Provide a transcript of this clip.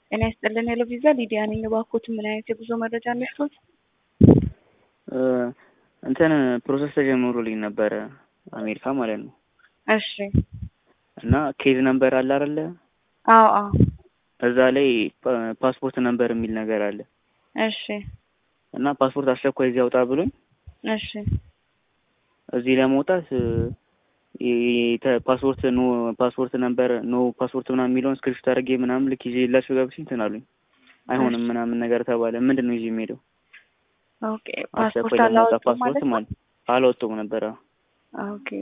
እኔ ያስጠለኝ ያለው ቪዛ ሊዲያ ነኝ። ባኮት ምን አይነት የጉዞ መረጃ አለሽት? እንትን ፕሮሰስ ተጀምሮልኝ ነበር አሜሪካ ማለት ነው። እሺ። እና ኬዝ ነምበር አለ አይደለ? አዎ አዎ። እዛ ላይ ፓስፖርት ነምበር የሚል ነገር አለ። እሺ። እና ፓስፖርት አስቸኳይ እዚህ አውጣ ብሎኝ እሺ። እዚህ ለመውጣት ፓስፖርት ነምበር ፓስፖርት ምናምን የሚለውን ስክሪፕት አድርጌ ምናምን ልክ ይዤ የላቸው ገብቼ እንትን አሉኝ። አይሆንም ምናምን ነገር ተባለ። ምንድነው ይዤ የምሄደው? ኦኬ ፓስፖርት አላወጣም ማለት አላወጣሁም ነበር። ኦኬ